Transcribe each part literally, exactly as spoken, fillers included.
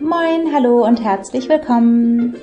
Moin, hallo und herzlich willkommen.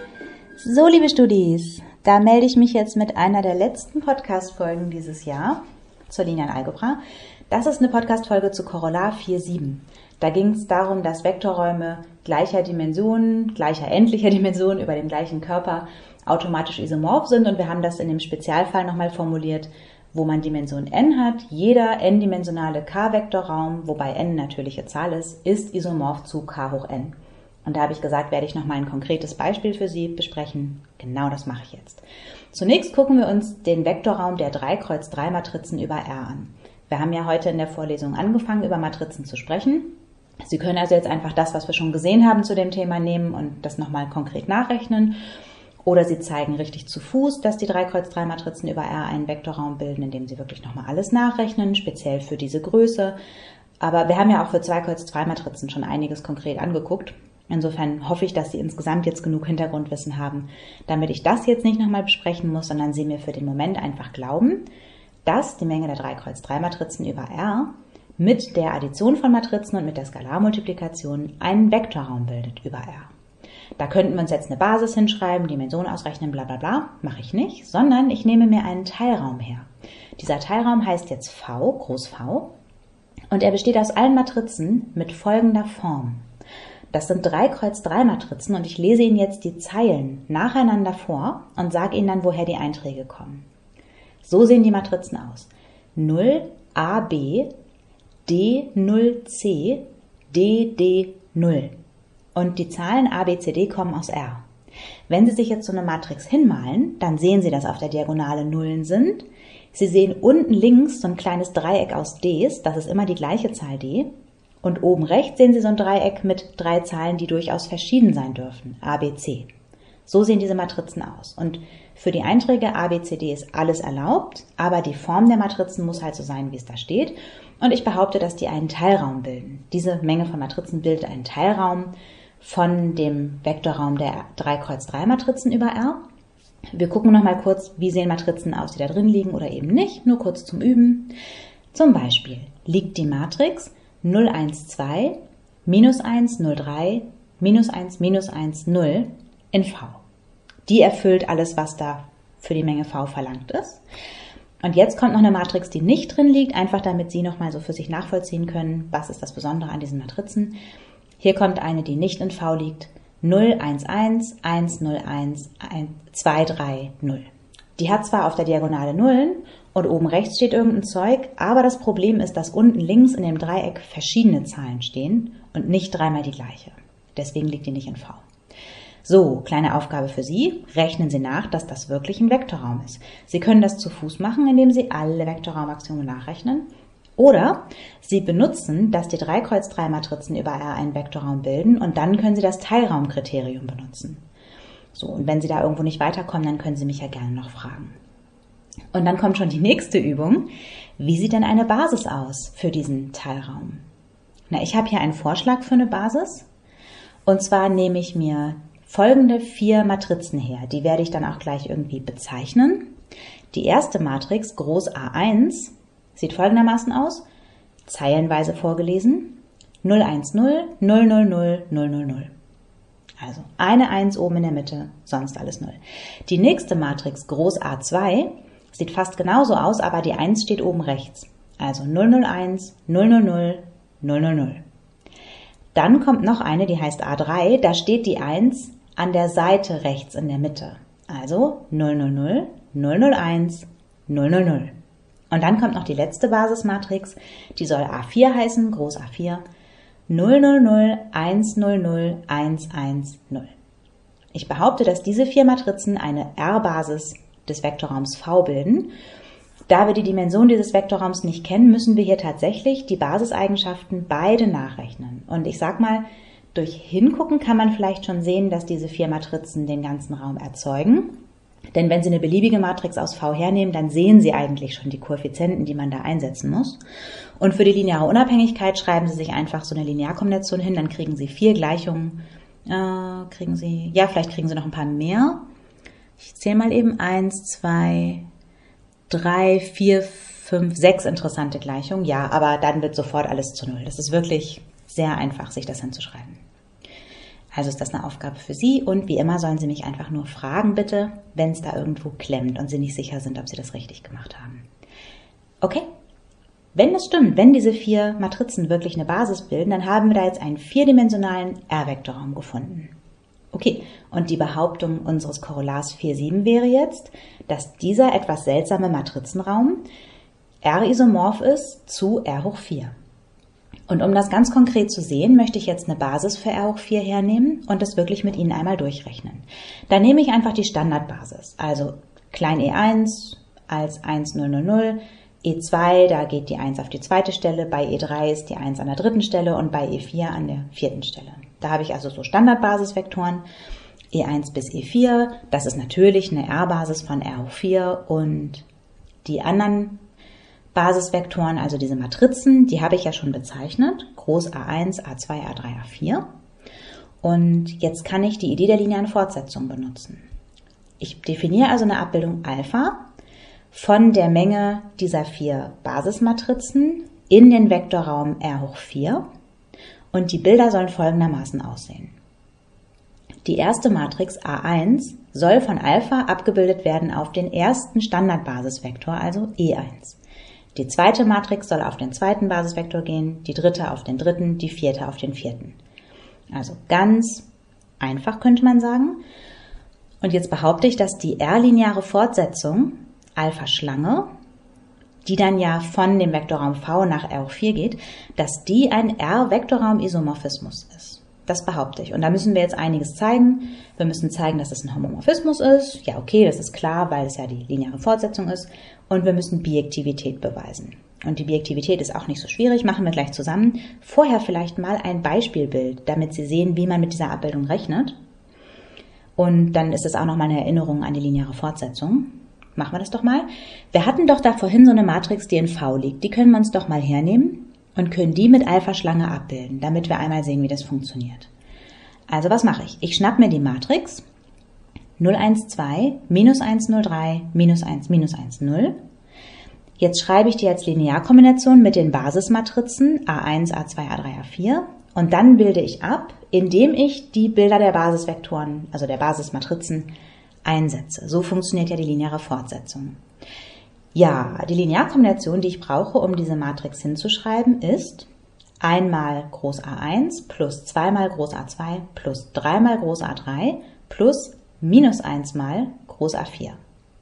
So, liebe Studis, da melde ich mich jetzt mit einer der letzten Podcast-Folgen dieses Jahr zur Linearen-Algebra. Das ist eine Podcast-Folge zu Korollar vier Punkt sieben. Da ging es darum, dass Vektorräume gleicher Dimensionen, gleicher endlicher Dimensionen über dem gleichen Körper automatisch isomorph sind und wir haben das in dem Spezialfall nochmal formuliert, wo man Dimension n hat. Jeder n-dimensionale K-Vektorraum, wobei n natürliche Zahl ist, ist isomorph zu k hoch n. Und da habe ich gesagt, werde ich nochmal ein konkretes Beispiel für Sie besprechen. Genau das mache ich jetzt. Zunächst gucken wir uns den Vektorraum der drei Kreuz drei Matrizen über R an. Wir haben ja heute in der Vorlesung angefangen, über Matrizen zu sprechen. Sie können also jetzt einfach das, was wir schon gesehen haben zu dem Thema, nehmen und das nochmal konkret nachrechnen. Oder Sie zeigen richtig zu Fuß, dass die drei Kreuz drei Matrizen über R einen Vektorraum bilden, indem Sie wirklich nochmal alles nachrechnen, speziell für diese Größe. Aber wir haben ja auch für zwei Kreuz zwei Matrizen schon einiges konkret angeguckt. Insofern hoffe ich, dass Sie insgesamt jetzt genug Hintergrundwissen haben, damit ich das jetzt nicht nochmal besprechen muss, sondern Sie mir für den Moment einfach glauben, dass die Menge der drei Kreuz drei Matrizen über R mit der Addition von Matrizen und mit der Skalarmultiplikation einen Vektorraum bildet über R. Da könnten wir uns jetzt eine Basis hinschreiben, Dimension ausrechnen, bla bla bla. Mache ich nicht, sondern ich nehme mir einen Teilraum her. Dieser Teilraum heißt jetzt V, groß V, und er besteht aus allen Matrizen mit folgender Form. Das sind drei Kreuz drei Matrizen und ich lese Ihnen jetzt die Zeilen nacheinander vor und sage Ihnen dann, woher die Einträge kommen. So sehen die Matrizen aus. null A B, D null C, D D null. Und die Zahlen A, B, C, D kommen aus R. Wenn Sie sich jetzt so eine Matrix hinmalen, dann sehen Sie, dass auf der Diagonale Nullen sind. Sie sehen unten links so ein kleines Dreieck aus Ds, das ist immer die gleiche Zahl D. Und oben rechts sehen Sie so ein Dreieck mit drei Zahlen, die durchaus verschieden sein dürfen, A, B, C. So sehen diese Matrizen aus. Und für die Einträge A, B, C, D ist alles erlaubt, aber die Form der Matrizen muss halt so sein, wie es da steht. Und ich behaupte, dass die einen Teilraum bilden. Diese Menge von Matrizen bildet einen Teilraum von dem Vektorraum der drei Kreuz drei Matrizen über R. Wir gucken nochmal kurz, wie sehen Matrizen aus, die da drin liegen oder eben nicht, nur kurz zum Üben. Zum Beispiel liegt die Matrix null, eins, zwei, minus eins, null, drei, minus eins, minus eins, null in V. Die erfüllt alles, was da für die Menge V verlangt ist. Und jetzt kommt noch eine Matrix, die nicht drin liegt, einfach damit Sie nochmal so für sich nachvollziehen können, was ist das Besondere an diesen Matrizen. Hier kommt eine, die nicht in V liegt, null, eins, eins, eins, null, eins, zwei, drei, null. Die hat zwar auf der Diagonale Nullen und oben rechts steht irgendein Zeug, aber das Problem ist, dass unten links in dem Dreieck verschiedene Zahlen stehen und nicht dreimal die gleiche. Deswegen liegt die nicht in V. So, kleine Aufgabe für Sie. Rechnen Sie nach, dass das wirklich ein Vektorraum ist. Sie können das zu Fuß machen, indem Sie alle Vektorraumaxiome nachrechnen. Oder Sie benutzen, dass die drei Kreuz drei Matrizen über R einen Vektorraum bilden und dann können Sie das Teilraumkriterium benutzen. So, und wenn Sie da irgendwo nicht weiterkommen, dann können Sie mich ja gerne noch fragen. Und dann kommt schon die nächste Übung. Wie sieht denn eine Basis aus für diesen Teilraum? Na, ich habe hier einen Vorschlag für eine Basis. Und zwar nehme ich mir folgende vier Matrizen her. Die werde ich dann auch gleich irgendwie bezeichnen. Die erste Matrix, groß A eins, sieht folgendermaßen aus, zeilenweise vorgelesen, null, eins, null, null, null, null, null, null, null. Also eine eins oben in der Mitte, sonst alles null. Die nächste Matrix, groß A zwei, sieht fast genauso aus, aber die eins steht oben rechts. Also null, null, eins, null, null, null, null, null, null. Dann kommt noch eine, die heißt A drei, da steht die eins an der Seite rechts in der Mitte. Also null, null, null, null, null, eins, null, null, null. Und dann kommt noch die letzte Basismatrix, die soll A vier heißen, groß A vier, null, null, null, eins, null, null, eins, eins, null. Ich behaupte, dass diese vier Matrizen eine R-Basis des Vektorraums V bilden. Da wir die Dimension dieses Vektorraums nicht kennen, müssen wir hier tatsächlich die Basiseigenschaften beide nachrechnen. Und ich sag mal, durch Hingucken kann man vielleicht schon sehen, dass diese vier Matrizen den ganzen Raum erzeugen. Denn wenn Sie eine beliebige Matrix aus V hernehmen, dann sehen Sie eigentlich schon die Koeffizienten, die man da einsetzen muss. Und für die lineare Unabhängigkeit schreiben Sie sich einfach so eine Linearkombination hin, dann kriegen Sie vier Gleichungen, äh, kriegen Sie, ja, vielleicht kriegen Sie noch ein paar mehr. Ich zähle mal eben eins, zwei, drei, vier, fünf, sechs interessante Gleichungen. Ja, aber dann wird sofort alles zu Null. Das ist wirklich sehr einfach, sich das hinzuschreiben. Also ist das eine Aufgabe für Sie und wie immer sollen Sie mich einfach nur fragen, bitte, wenn es da irgendwo klemmt und Sie nicht sicher sind, ob Sie das richtig gemacht haben. Okay? Wenn das stimmt, wenn diese vier Matrizen wirklich eine Basis bilden, dann haben wir da jetzt einen vierdimensionalen R-Vektorraum gefunden. Okay, und die Behauptung unseres Korollars vier sieben wäre jetzt, dass dieser etwas seltsame Matrizenraum R-isomorph ist zu R hoch vier. Und um das ganz konkret zu sehen, möchte ich jetzt eine Basis für R hoch vier hernehmen und das wirklich mit Ihnen einmal durchrechnen. Da nehme ich einfach die Standardbasis, also klein e eins als eins null null null, e zwei, da geht die eins auf die zweite Stelle, bei e drei ist die eins an der dritten Stelle und bei e vier an der vierten Stelle. Da habe ich also so Standardbasisvektoren, e eins bis e vier, das ist natürlich eine R-Basis von R hoch vier und die anderen Basisvektoren, also diese Matrizen, die habe ich ja schon bezeichnet, groß A eins, A zwei, A drei, A vier. Und jetzt kann ich die Idee der linearen Fortsetzung benutzen. Ich definiere also eine Abbildung Alpha von der Menge dieser vier Basismatrizen in den Vektorraum R hoch vier und die Bilder sollen folgendermaßen aussehen. Die erste Matrix A eins soll von Alpha abgebildet werden auf den ersten Standardbasisvektor, also E eins. Die zweite Matrix soll auf den zweiten Basisvektor gehen, die dritte auf den dritten, die vierte auf den vierten. Also ganz einfach könnte man sagen. Und jetzt behaupte ich, dass die R-lineare Fortsetzung Alpha Schlange, die dann ja von dem Vektorraum V nach R hoch vier geht, dass die ein R-Vektorraum-Isomorphismus ist. Das behaupte ich. Und da müssen wir jetzt einiges zeigen. Wir müssen zeigen, dass es ein Homomorphismus ist. Ja, okay, das ist klar, weil es ja die lineare Fortsetzung ist. Und wir müssen Bijektivität beweisen. Und die Bijektivität ist auch nicht so schwierig, machen wir gleich zusammen. Vorher vielleicht mal ein Beispielbild, damit Sie sehen, wie man mit dieser Abbildung rechnet. Und dann ist es auch nochmal eine Erinnerung an die lineare Fortsetzung. Machen wir das doch mal. Wir hatten doch da vorhin so eine Matrix, die in V liegt. Die können wir uns doch mal hernehmen und können die mit Alpha-Schlange abbilden, damit wir einmal sehen, wie das funktioniert. Also was mache ich? Ich schnapp mir die Matrix null eins zwei, minus eins null drei, minus eins, minus eins null. Jetzt schreibe ich die als Linearkombination mit den Basismatrizen A eins, A zwei, A drei, A vier und dann bilde ich ab, indem ich die Bilder der Basisvektoren, also der Basismatrizen, einsetze. So funktioniert ja die lineare Fortsetzung. Ja, die Linearkombination, die ich brauche, um diese Matrix hinzuschreiben, ist einmal groß A eins plus zweimal groß A zwei plus dreimal groß A drei plus minus eins mal groß A vier.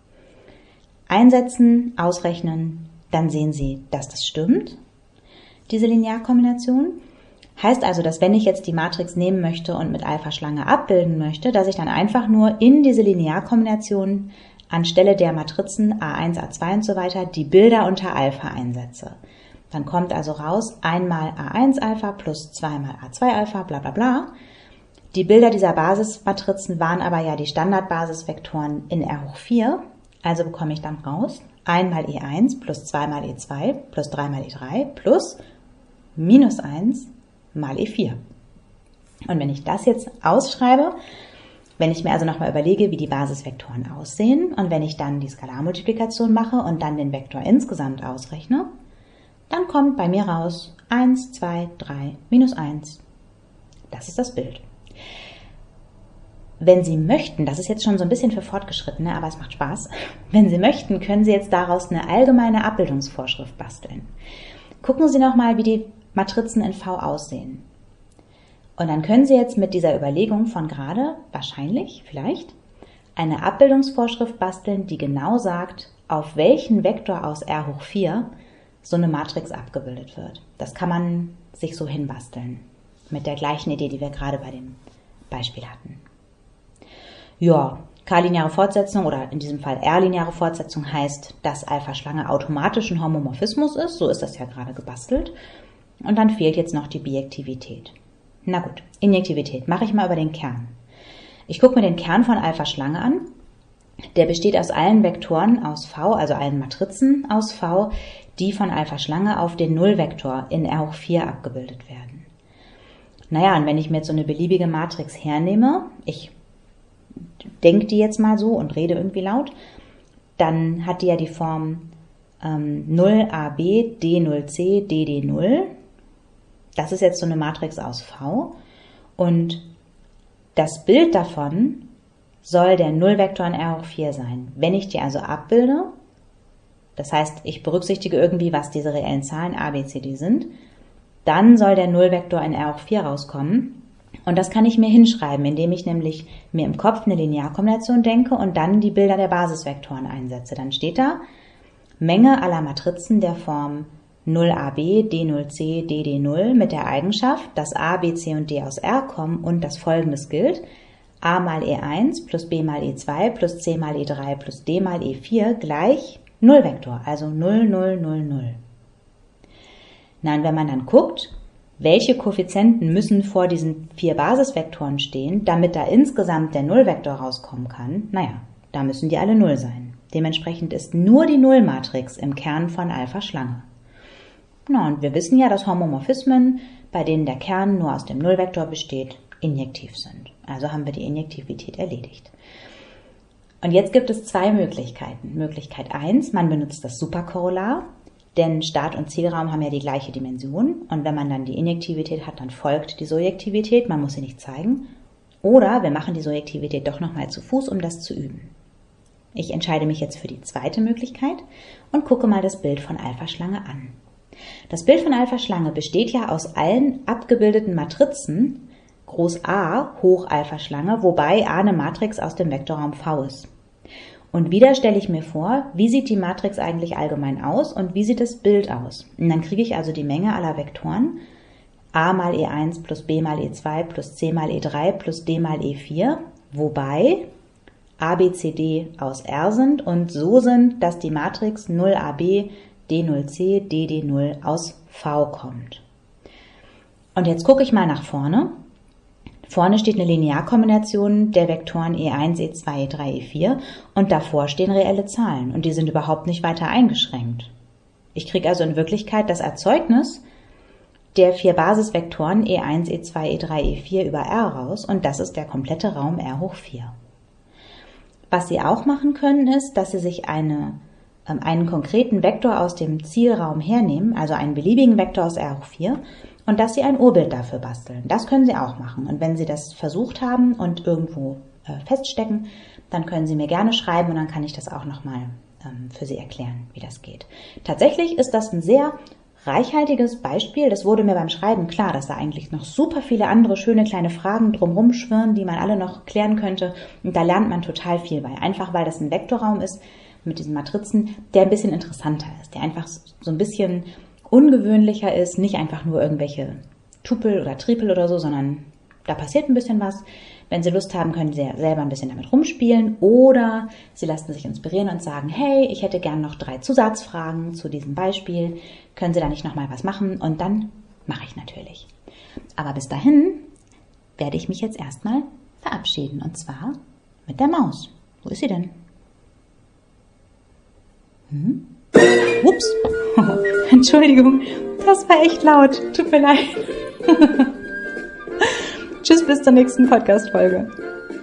Einsetzen, ausrechnen, dann sehen Sie, dass das stimmt, diese Linearkombination. Heißt also, dass wenn ich jetzt die Matrix nehmen möchte und mit Alpha-Schlange abbilden möchte, dass ich dann einfach nur in diese Linearkombination anstelle der Matrizen A eins, A zwei und so weiter die Bilder unter Alpha einsetze. Dann kommt also raus einmal A eins Alpha plus zweimal A zwei Alpha, bla bla bla. Die Bilder dieser Basismatrizen waren aber ja die Standardbasisvektoren in R hoch vier, also bekomme ich dann raus einmal E eins plus zweimal E zwei plus dreimal E drei plus minus eins mal E vier. Und wenn ich das jetzt ausschreibe, wenn ich mir also nochmal überlege, wie die Basisvektoren aussehen und wenn ich dann die Skalarmultiplikation mache und dann den Vektor insgesamt ausrechne, dann kommt bei mir raus eins, zwei, drei, minus eins. Das ist das Bild. Wenn Sie möchten, das ist jetzt schon so ein bisschen für Fortgeschrittene, aber es macht Spaß, wenn Sie möchten, können Sie jetzt daraus eine allgemeine Abbildungsvorschrift basteln. Gucken Sie nochmal, wie die Matrizen in V aussehen. Und dann können Sie jetzt mit dieser Überlegung von gerade, wahrscheinlich, vielleicht, eine Abbildungsvorschrift basteln, die genau sagt, auf welchen Vektor aus R hoch vier so eine Matrix abgebildet wird. Das kann man sich so hinbasteln, mit der gleichen Idee, die wir gerade bei dem Beispiel hatten. Ja, K-lineare Fortsetzung oder in diesem Fall R-lineare Fortsetzung heißt, dass Alpha-Schlange automatisch ein Homomorphismus ist, so ist das ja gerade gebastelt. Und dann fehlt jetzt noch die Bijektivität. Na gut, Injektivität mache ich mal über den Kern. Ich gucke mir den Kern von Alpha-Schlange an. Der besteht aus allen Vektoren aus V, also allen Matrizen aus V, die von Alpha-Schlange auf den Nullvektor in R hoch vier abgebildet werden. Naja, und wenn ich mir jetzt so eine beliebige Matrix hernehme, ich denke die jetzt mal so und rede irgendwie laut, dann hat die ja die Form ähm, null a b, d null c, d d null. Das ist jetzt so eine Matrix aus V und Das Bild davon soll der Nullvektor in R hoch vier sein. Wenn ich die also abbilde, das heißt, ich berücksichtige irgendwie, was diese reellen Zahlen a, b, c, d sind, dann soll der Nullvektor in R hoch vier rauskommen. Und das kann ich mir hinschreiben, indem ich nämlich mir im Kopf eine Linearkombination denke und dann die Bilder der Basisvektoren einsetze. Dann steht da Menge aller Matrizen der Form null a b, d null c, d d null mit der Eigenschaft, dass a, b, c und d aus R kommen und dass Folgendes gilt: a mal e eins plus b mal e zwei plus c mal e drei plus d mal e vier gleich Nullvektor, also null, null, null, null. Na, und wenn man dann guckt, welche Koeffizienten müssen vor diesen vier Basisvektoren stehen, damit da insgesamt der Nullvektor rauskommen kann, naja, da müssen die alle null sein. Dementsprechend ist nur die Nullmatrix im Kern von Alpha Schlange. Na, und wir wissen ja, dass Homomorphismen, bei denen der Kern nur aus dem Nullvektor besteht, injektiv sind. Also haben wir die Injektivität erledigt. Und jetzt gibt es zwei Möglichkeiten. Möglichkeit eins, man benutzt das Superkorrelar, denn Start- und Zielraum haben ja die gleiche Dimension. Und wenn man dann die Injektivität hat, dann folgt die Surjektivität, man muss sie nicht zeigen. Oder wir machen die Surjektivität doch nochmal zu Fuß, um das zu üben. Ich entscheide mich jetzt für die zweite Möglichkeit und gucke mal das Bild von Alpha-Schlange an. Das Bild von Alpha-Schlange besteht ja aus allen abgebildeten Matrizen Groß A hoch Alpha-Schlange, wobei A eine Matrix aus dem Vektorraum V ist. Und wieder stelle ich mir vor, wie sieht die Matrix eigentlich allgemein aus und wie sieht das Bild aus. Und dann kriege ich also die Menge aller Vektoren a mal e eins plus b mal e zwei plus c mal e drei plus d mal e vier, wobei a, b, c, d aus R sind und so sind, dass die Matrix null a b, d null c, d d null aus V kommt. Und jetzt gucke ich mal nach vorne. Vorne steht eine Linearkombination der Vektoren e eins, e zwei, e drei, e vier und davor stehen reelle Zahlen und die sind überhaupt nicht weiter eingeschränkt. Ich kriege also in Wirklichkeit das Erzeugnis der vier Basisvektoren e eins, e zwei, e drei, e vier über R raus und das ist der komplette Raum R hoch vier. Was Sie auch machen können, ist, dass Sie sich eine, ähm, einen konkreten Vektor aus dem Zielraum hernehmen, also einen beliebigen Vektor aus R hoch vier, und dass Sie ein Urbild dafür basteln. Das können Sie auch machen. Und wenn Sie das versucht haben und irgendwo äh, feststecken, dann können Sie mir gerne schreiben und dann kann ich das auch nochmal ähm, für Sie erklären, wie das geht. Tatsächlich ist das ein sehr reichhaltiges Beispiel. Das wurde mir beim Schreiben klar, dass da eigentlich noch super viele andere schöne kleine Fragen drumherum schwirren, die man alle noch klären könnte. Und da lernt man total viel bei. Einfach weil das ein Vektorraum ist mit diesen Matrizen, der ein bisschen interessanter ist, der einfach so ein bisschen ungewöhnlicher ist, nicht einfach nur irgendwelche Tupel oder Tripel oder so, sondern da passiert ein bisschen was. Wenn Sie Lust haben, können Sie selber ein bisschen damit rumspielen oder Sie lassen sich inspirieren und sagen, hey, ich hätte gern noch drei Zusatzfragen zu diesem Beispiel. Können Sie da nicht nochmal was machen? Und dann mache ich natürlich. Aber bis dahin werde ich mich jetzt erstmal verabschieden und zwar mit der Maus. Wo ist sie denn? Hm? Ups. Entschuldigung, das war echt laut. Tut mir leid. Tschüss, bis zur nächsten Podcast-Folge.